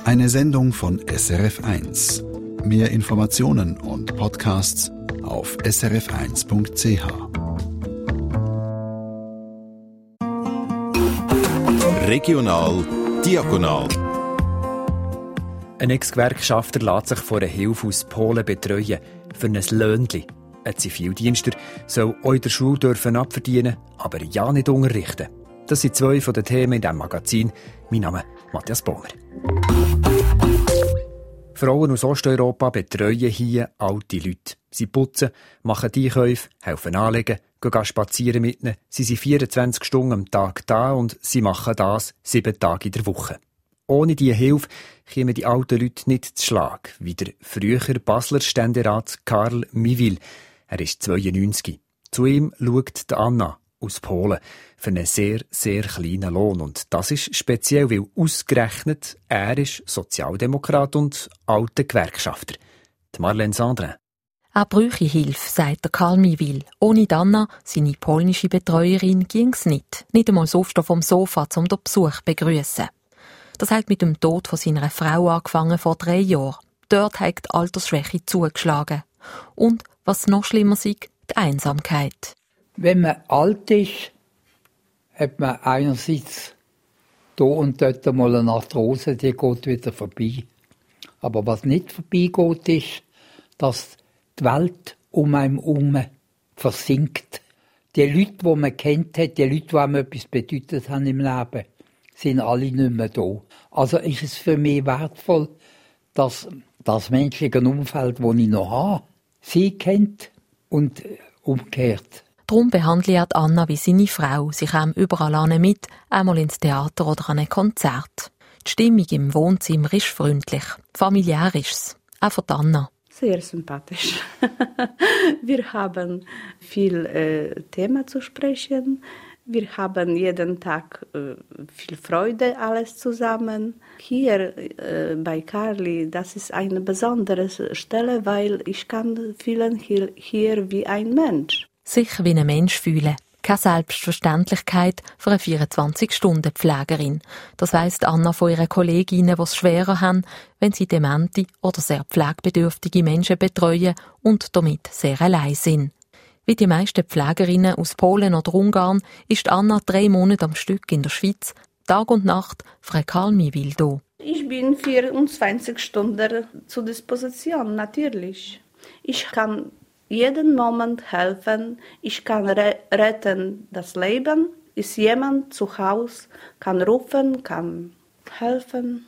Eine Sendung von SRF1. Mehr Informationen und Podcasts auf srf1.ch. Regional diagonal. Ein Ex-Gewerkschafter lässt sich von einer Hilfe aus Polen betreuen für ein Löhnchen. Ein Zivildienstler soll auch in der Schule dürfen abverdienen, aber ja nicht unterrichten. Das sind zwei von den Themen in diesem Magazin. Mein Name ist Matthias Bohmer. Frauen aus Osteuropa betreuen hier alte Leute. Sie putzen, machen die Einkäufe, helfen anlegen, gehen spazieren mit ihnen. Sie sind 24 Stunden am Tag da und sie machen das 7 Tage in der Woche. Ohne diese Hilfe kämen die alten Leute nicht zu Schlag, wie der frühere Basler Ständerat Karl Miwil. Er ist 92. Zu ihm schaut Anna aus Polen für einen sehr, sehr kleinen Lohn. Und das ist speziell, weil ausgerechnet er ist Sozialdemokrat und alter Gewerkschafter. Die Marlene Sandrin. Er bräuchte Hilfe, sagt der Karl Miwil. Ohne Anna, seine polnische Betreuerin, ging's nicht. Nicht einmal so oft vom Sofa, um den Besuch zu begrüssen. Das hat mit dem Tod von seiner Frau angefangen vor 3 Jahren. Dort hat die Altersschwäche zugeschlagen. Und, was noch schlimmer ist, die Einsamkeit. Wenn man alt ist, hat man einerseits da und dort mal eine Arthrose, die geht wieder vorbei. Aber was nicht vorbeigeht, ist, dass die Welt um einen herum versinkt. Die Leute, die man kennt hat, die Leute, die einem etwas bedeutet haben im Leben, sind alle nicht mehr da. Also ist es für mich wertvoll, dass das menschliche Umfeld, das ich noch habe, sie kennt und umgekehrt. Darum behandelt Anna wie seine Frau. Sie kam überall mit, einmal ins Theater oder an ein Konzert. Die Stimmung im Wohnzimmer ist freundlich. Familiär ist es. Auch für Anna. Sehr sympathisch. Wir haben viel Themen zu sprechen. Wir haben jeden Tag viel Freude, alles zusammen. Hier bei Karli, das ist eine besondere Stelle, weil ich kann fühlen hier wie ein Mensch. Sich wie ein Mensch fühlen. Keine Selbstverständlichkeit für eine 24-Stunden-Pflegerin. Das weiss Anna von ihren Kolleginnen, die es schwerer haben, wenn sie demente oder sehr pflegebedürftige Menschen betreuen und damit sehr allein sind. Wie die meisten Pflegerinnen aus Polen oder Ungarn ist Anna 3 Monate am Stück in der Schweiz, Tag und Nacht für Karl Miwil da. Ich bin 24 Stunden zur Disposition, natürlich. Ich kann jeden Moment helfen, ich kann retten das Leben. Ist jemand zu Hause, kann rufen, kann helfen.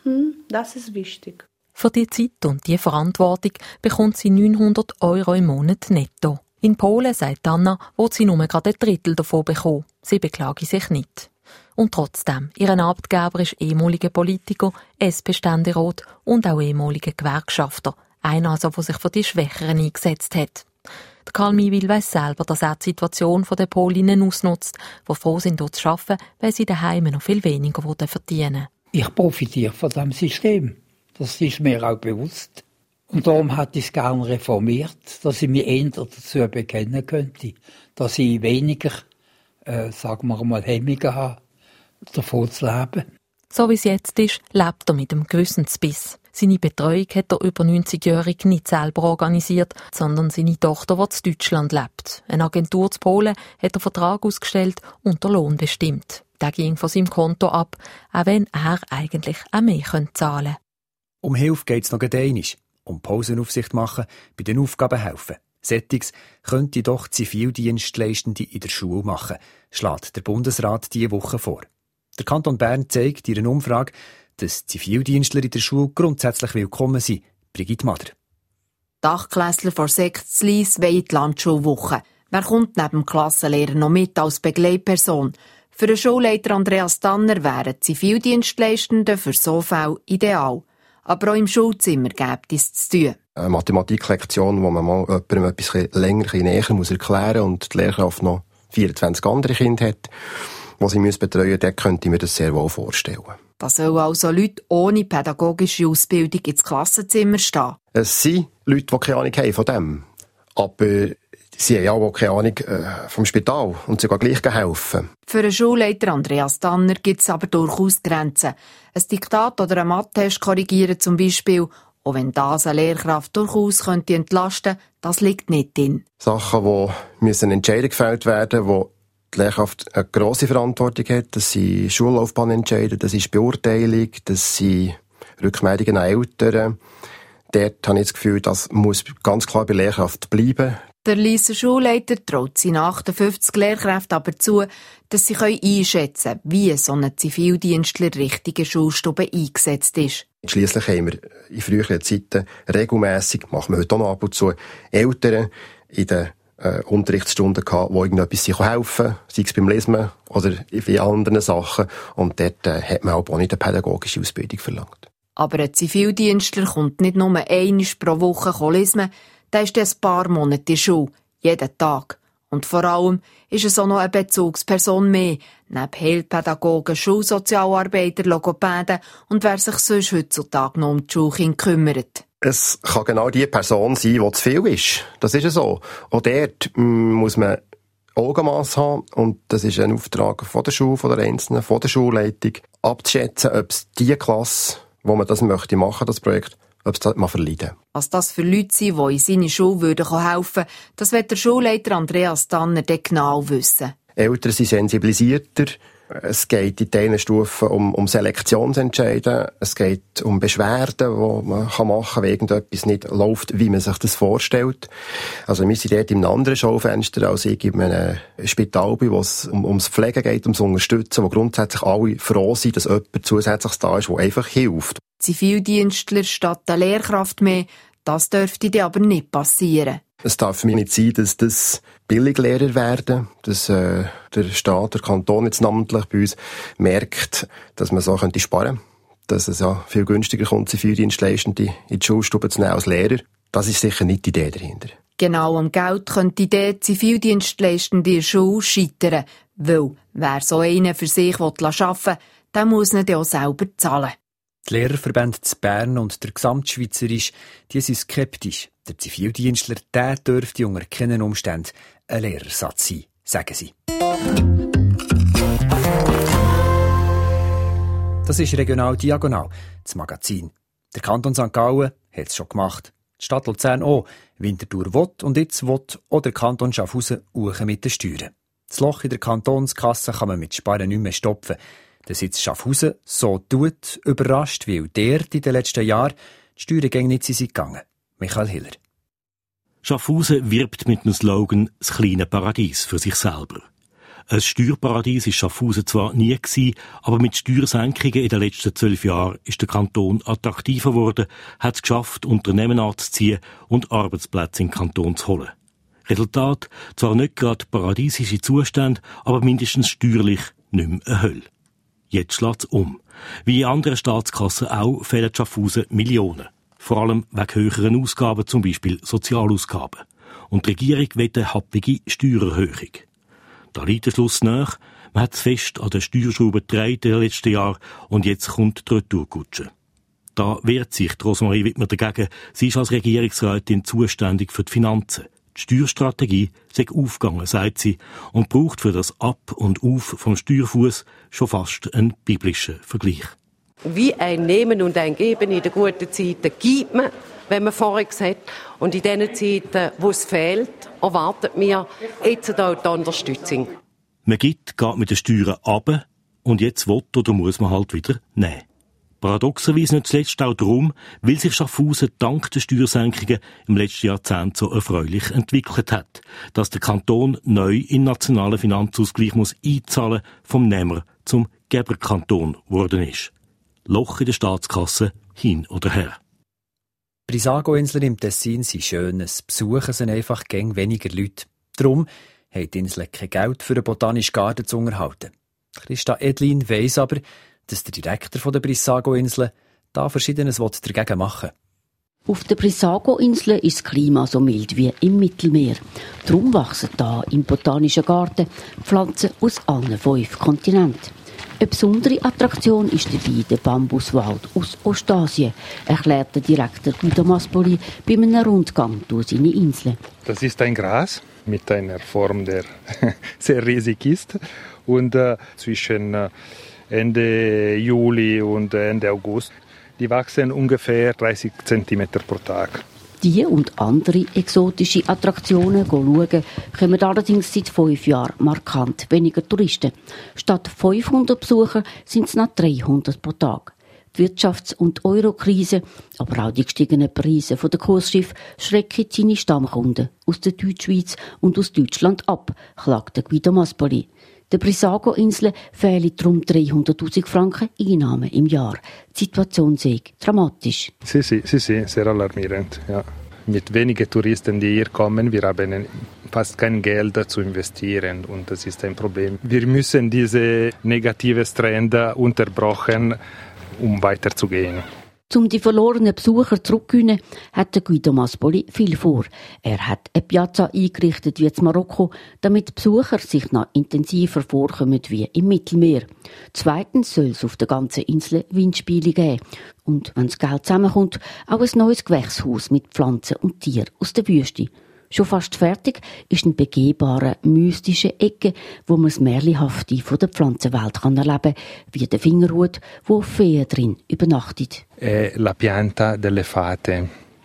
Das ist wichtig. Für die Zeit und die Verantwortung bekommt sie 900 € im Monat netto. In Polen, sagt Anna, will sie nur gerade ein Drittel davon bekommen. Sie beklage sich nicht. Und trotzdem, ihr Arbeitgeber ist ehemaliger Politiker, SP-Ständerat und auch ehemaliger Gewerkschafter. Einer also, der sich für die Schwächeren eingesetzt hat. Der Karl Miwil weiss selber, dass er die Situation der Polinnen ausnutzt, die froh sind, dort zu arbeiten, weil sie daheim noch viel weniger verdienen. Ich profitiere von diesem System. Das ist mir auch bewusst. Und darum hätte ich es gerne reformiert, dass ich mich eher dazu bekennen könnte, dass ich weniger, sagen wir mal, Hemmungen habe, davon zu leben. So wie es jetzt ist, lebt er mit einem Gewissensbiss. Seine Betreuung hat der über 90-Jährige nicht selber organisiert, sondern seine Tochter, die in Deutschland lebt. Eine Agentur zu Polen hat den Vertrag ausgestellt und den Lohn bestimmt. Der ging von seinem Konto ab, auch wenn er eigentlich auch mehr zahlen könnte. Um Hilfe geht es noch einmal. Um Pausenaufsicht machen, bei den Aufgaben helfen. Sättiges könnte doch Zivildienstleistende in der Schule machen, schlägt der Bundesrat diese Woche vor. Der Kanton Bern zeigt in einer Umfrage, dass Zivildienstler in der Schule grundsätzlich willkommen sind. Brigitte Mader. Die Achtklässler von Sekt zu Lyss wollen in die Landschulwoche. Wer kommt neben dem Klassenlehrer noch mit als Begleitperson? Für den Schulleiter Andreas Tanner wären Zivildienstleistende für so Fälle ideal. Aber auch im Schulzimmer gibt es zu tun. Eine Mathematiklektion, wo man mal jemandem etwas länger, näher erklären muss und die Lehrkraft noch 24 andere Kinder hat, die sie betreuen müssen, dann könnte ich mir das sehr wohl vorstellen. Da sollen also Leute ohne pädagogische Ausbildung ins Klassenzimmer stehen. Es sind Leute, die keine Ahnung haben von dem. Aber Sie haben ja auch keine Ahnung vom Spital und sogar gleich helfen. Für den Schulleiter Andreas Tanner gibt es aber durchaus Grenzen. Ein Diktat oder ein Mathe-Test korrigieren zum Beispiel, auch wenn das eine Lehrkraft durchaus könnte entlasten, das liegt nicht drin. Sachen, wo Entscheidungen gefällt werden, wo die Lehrkraft eine grosse Verantwortung hat, das sind Schullaufbahnentscheide, das ist Beurteilung, das sind Rückmeldungen an Eltern. Dort habe ich das Gefühl, das muss ganz klar bei Lehrkraft bleiben. Der Lysser Schulleiter traut seinen 58 Lehrkräften aber zu, dass sie einschätzen können, wie so ein Zivildienstler richtige Schulstube eingesetzt ist. Schliesslich haben wir in früheren Zeiten regelmässig, machen wir heute auch noch ab und zu, Eltern in den Unterrichtsstunden gehabt, die irgendetwas helfen konnten, sei es beim Lesen oder in anderen Sachen. Und dort hat man auch nicht eine pädagogische Ausbildung verlangt. Aber ein Zivildienstler kommt nicht nur einmal pro Woche lesen, der ist ein paar Monate in der Schule, jeden Tag. Und vor allem ist es auch noch eine Bezugsperson mehr, neben Heilpädagogen, Schulsozialarbeiter, Logopäden und wer sich sonst heutzutage noch um die Schulkinder kümmert. Es kann genau die Person sein, die zu viel ist. Das ist so. Auch dort muss man Augenmaß haben. Und das ist ein Auftrag von der Schule, von der Einzelnen, von der Schulleitung, abzuschätzen, ob es die Klasse, wo man das möchte machen, das Projekt, ob es das mal verleiden. Was das für Leute sind, die in seine Schule helfen würden, das wird der Schulleiter Andreas Tanner genau wissen. Eltern sind sensibilisierter. Es geht in diesen Stufen um Selektionsentscheide. Es geht um Beschwerden, die man machen kann, wenn irgendetwas nicht läuft, wie man sich das vorstellt. Also wir sind dort in einem anderen Schaufenster als ich in einem Spital bin, wo es ums Pflegen geht, ums Unterstützen, wo grundsätzlich alle froh sind, dass jemand zusätzlich da ist, der einfach hilft. Zivildienstler statt der Lehrkraft mehr, das dürfte dir aber nicht passieren. Es darf für mich nicht sein, dass das Billiglehrer werden, dass der Staat, der Kanton jetzt namentlich bei uns merkt, dass man so sparen könnte. Dass es ja viel günstiger kommt, Zivildienstleistende in die Schulstube zu nehmen als Lehrer. Das ist sicher nicht die Idee dahinter. Genau am Geld könnte die Idee Zivildienstleistende in der Schule scheitern. Weil wer so einen für sich arbeiten will, der muss ihn auch selber zahlen. Die Lehrerverbände zu Bern und der Gesamtschweizerisch, die sind skeptisch. Der Zivildienstler, der dürfte unter keinen Umständen ein Lehrersatz sein, sagen sie. Das ist regional diagonal, das Magazin. Der Kanton St. Gallen hat es schon gemacht. Die Stadt Luzern auch. Winterthur will und jetzt will auch der Kanton Schaffhausen uchen mit den Steuern. Das Loch in der Kantonskasse kann man mit Sparen nicht mehr stopfen. Dass jetzt Schaffhausen so tut, überrascht, weil dort in den letzten Jahren die Steuern nicht gegangen. Michael Hiller. Schaffhausen wirbt mit dem Slogan «Das kleine Paradies» für sich selber. Ein Steuerparadies war Schaffhausen zwar nie gewesen, aber mit Steuersenkungen in den letzten 12 Jahren ist der Kanton attraktiver geworden, hat es geschafft, Unternehmen anzuziehen und Arbeitsplätze in den Kanton zu holen. Resultat, zwar nicht gerade paradiesische Zustände, aber mindestens steuerlich nicht mehr eine Hölle. Jetzt schlägt es um. Wie in anderen Staatskassen auch fehlen Schaffhausen Millionen. Vor allem wegen höheren Ausgaben, zum Beispiel Sozialausgaben. Und die Regierung will eine happige Steuererhöhung. Da liegt der Schluss nach. Man hat es fest an der Steuerschraube gedreht in den letzten Jahren und jetzt kommt die Retourkutsche. Da wehrt sich Rosemarie Wittmer dagegen. Sie ist als Regierungsrätin zuständig für die Finanzen. Die Steuerstrategie sei aufgegangen, sagt sie, und braucht für das Ab und Auf vom Steuerfuss schon fast einen biblischen Vergleich. Wie ein Nehmen und ein Geben in den guten Zeiten gibt man, wenn man Forex hat. Und in den Zeiten, wo es fehlt, erwartet mir jetzt auch die Unterstützung. Man gibt, geht mit den Steuern runter und jetzt will oder muss man halt wieder nehmen. Paradoxerweise nicht zuletzt auch darum, weil sich Schaffhausen dank der Steuersenkungen im letzten Jahrzehnt so erfreulich entwickelt hat, dass der Kanton neu in den nationalen Finanzausgleich muss einzahlen vom Nehmer zum Geberkanton geworden ist. Loch in der Staatskasse hin oder her. Brissago-Inseln im Tessin sind schön, es besuchen sie einfach gäng weniger Leute. Darum hat die Insel kein Geld für einen botanischen Garten zu unterhalten. Christa Edlin weiss aber, dass der Direktor der Brissago-Inseln da Verschiedenes dagegen machen will. Auf den Brissago-Inseln ist das Klima so mild wie im Mittelmeer. Darum wachsen da im Botanischen Garten Pflanzen aus allen 5 Kontinenten. Eine besondere Attraktion ist dabei der Bambuswald aus Ostasien, erklärt der Direktor Guido Maspoli bei einem Rundgang durch seine Inseln. Das ist ein Gras, mit einer Form, der sehr riesig ist. Und zwischen Ende Juli und Ende August, die wachsen ungefähr 30 cm pro Tag. Die und andere exotische Attraktionen schauen, kommen allerdings seit 5 Jahren markant weniger Touristen. Statt 500 Besucher sind es noch 300 pro Tag. Die Wirtschafts- und Eurokrise, aber auch die gestiegenen Preise der Kursschiffe schrecken seine Stammkunden aus der Deutschschweiz und aus Deutschland ab, klagt Guido Maspoli. Der Brissago-Insel fehlen darum 300'000 Franken Einnahmen im Jahr. Die Situation sei dramatisch. Sie, sehr alarmierend. Ja. Mit wenigen Touristen, die hier kommen, wir haben fast kein Geld zu investieren und das ist ein Problem. Wir müssen diese negative Trend unterbrechen, um weiterzugehen. Um die verlorenen Besucher zurückzugewinnen, hat Guido Maspoli viel vor. Er hat eine Piazza eingerichtet wie in Marokko, damit die Besucher sich noch intensiver vorkommen wie im Mittelmeer. Zweitens soll es auf der ganzen Insel Windspiele geben. Und wenn das Geld zusammenkommt, auch ein neues Gewächshaus mit Pflanzen und Tieren aus der Wüste. Schon fast fertig ist eine begehbare, mystische Ecke, wo man das Märchenhafte von der Pflanzenwelt erleben kann, wie der Fingerhut, wo Feen drin übernachtet. La pianta delle fate,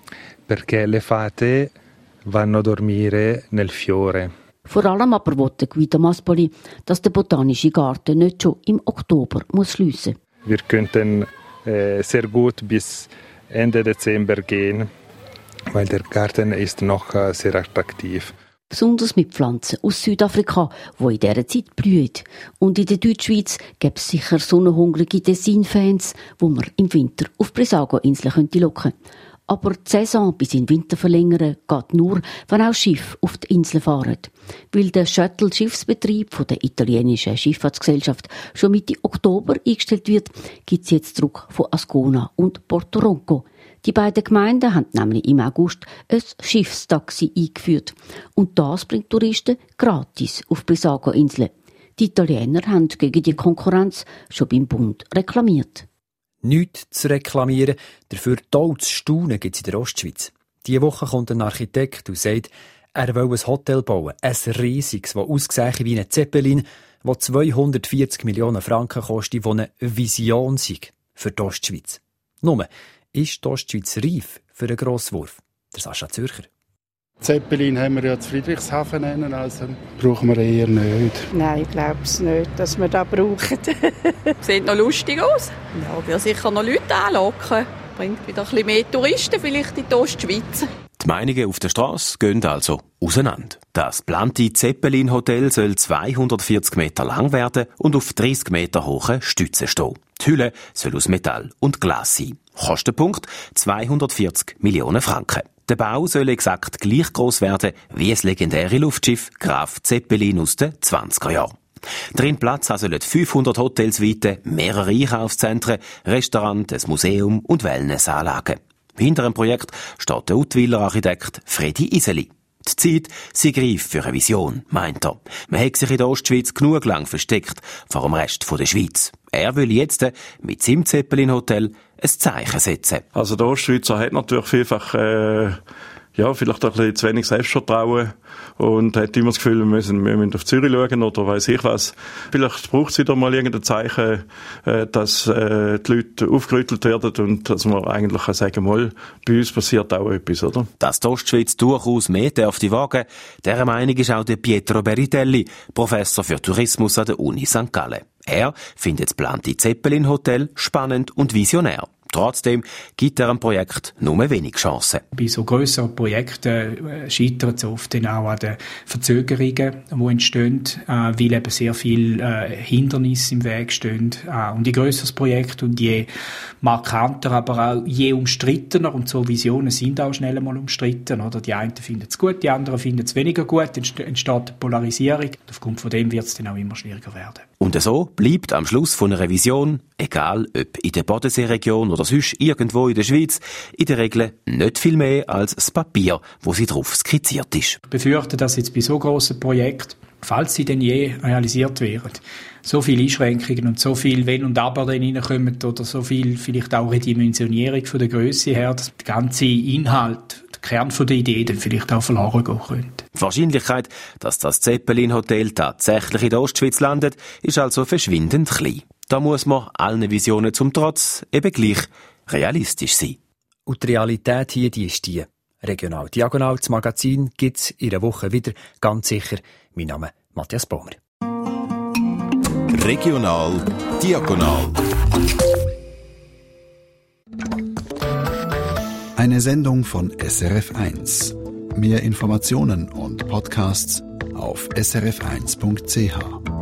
perché le fate vanno a dormire nel fiore. Vor allem aber wollte Guido Maspoli, dass der botanische Garten nicht schon im Oktober schliessen muss. Wir könnten sehr gut bis Ende Dezember gehen, weil der Garten ist noch sehr attraktiv. Besonders mit Pflanzen aus Südafrika, die in dieser Zeit blühen. Und in der Deutschschweiz gibt es sicher sonnenhungrige Tessin-Fans, die man im Winter auf Brissago-Inseln locken könnte. Aber die Saison bis in den Winter verlängern geht nur, wenn auch Schiffe auf die Insel fahren. Weil der Shuttle-Schiffsbetrieb von der italienischen Schifffahrtsgesellschaft schon Mitte Oktober eingestellt wird, gibt es jetzt Druck von Ascona und Porto Ronco. Die beiden Gemeinden haben nämlich im August ein Schiffstaxi eingeführt. Und das bringt Touristen gratis auf Brissago-Inseln. Die Italiener haben gegen die Konkurrenz schon beim Bund reklamiert. Nichts zu reklamieren, dafür toll zu staunen gibt es in der Ostschweiz. Diese Woche kommt ein Architekt und sagt, er will ein Hotel bauen, ein riesiges, das aussieht wie ein Zeppelin, das 240 Millionen Franken kostet, das eine Vision sei für die Ostschweiz. Nur, ist die Ostschweiz reif für einen Grosswurf? Der Sascha Zürcher. Zeppelin haben wir ja zu Friedrichshafen nennen, also brauchen wir eher nicht. Nein, ich glaube es nicht, dass wir das brauchen. Sieht noch lustig aus. Ja, will sicher noch Leute anlocken. Bringt wieder ein bisschen mehr Touristen vielleicht in die Ostschweiz. Die Meinungen auf der Strasse gehen also auseinander. Das geplante Zeppelin-Hotel soll 240 Meter lang werden und auf 30 Meter hohen Stützen stehen. Die Hülle soll aus Metall und Glas sein. Kostenpunkt 240 Millionen Franken. Der Bau soll exakt gleich gross werden wie das legendäre Luftschiff Graf Zeppelin aus den 20er Jahren. Drin Platz sollen 500 Hotelssuiten, mehrere Einkaufszentren, Restaurants, ein Museum und Wellnessanlagen. Hinter dem Projekt steht der Utwiler Architekt Fredi Iseli. Die Zeit sei reif für eine Vision, meint er. Man hat sich in der Ostschweiz genug lang versteckt vor dem Rest der Schweiz. Er will jetzt mit seinem Zeppelin-Hotel ein Zeichen setzen. Also der Ostschweizer hat natürlich vielfach vielleicht ein bisschen zu wenig Selbstvertrauen und hat immer das Gefühl, wir müssen auf Zürich schauen oder weiss ich was. Vielleicht braucht es wieder mal irgendein Zeichen, dass die Leute aufgerüttelt werden und dass man eigentlich sagen kann, bei uns passiert auch etwas, oder? Dass die Ostschweiz durchaus mehr darf die wagen, dieser Meinung ist auch der Pietro Beritelli, Professor für Tourismus an der Uni St. Gallen. Er findet das geplante Zeppelin-Hotel spannend und visionär. Trotzdem gibt er am Projekt nur wenig Chancen. Bei so grösseren Projekten scheitert es oft dann auch an den Verzögerungen, die entstehen, weil eben sehr viele Hindernisse im Weg stehen. Und je grösser das Projekt und je markanter, aber auch je umstrittener, und so Visionen sind auch schnell mal umstritten. Oder? Die einen finden es gut, die anderen finden es weniger gut, entsteht eine Polarisierung. Und aufgrund von dem wird es dann auch immer schwieriger werden. Und so bleibt am Schluss von einer Vision, egal ob in der Bodenseeregion oder sonst irgendwo in der Schweiz, in der Regel nicht viel mehr als das Papier, wo sie drauf skizziert ist. Ich befürchte, dass jetzt bei so grossen Projekten, falls sie denn je realisiert werden, so viele Einschränkungen und so viel Wenn und Aber dann reinkommen oder so viel vielleicht auch Redimensionierung von der Grösse her, dass der ganze Inhalt, der Kern von der Idee dann vielleicht auch verloren gehen könnte. Die Wahrscheinlichkeit, dass das Zeppelin-Hotel tatsächlich in der Ostschweiz landet, ist also verschwindend klein. Da muss man allen Visionen zum Trotz eben gleich realistisch sein. Und die Realität hier, die ist die. Regional Diagonal, das Magazin, gibt es in einer Woche wieder, ganz sicher. Mein Name Matthias Baumer. Regional Diagonal. Eine Sendung von SRF1. Mehr Informationen und Podcasts auf srf1.ch.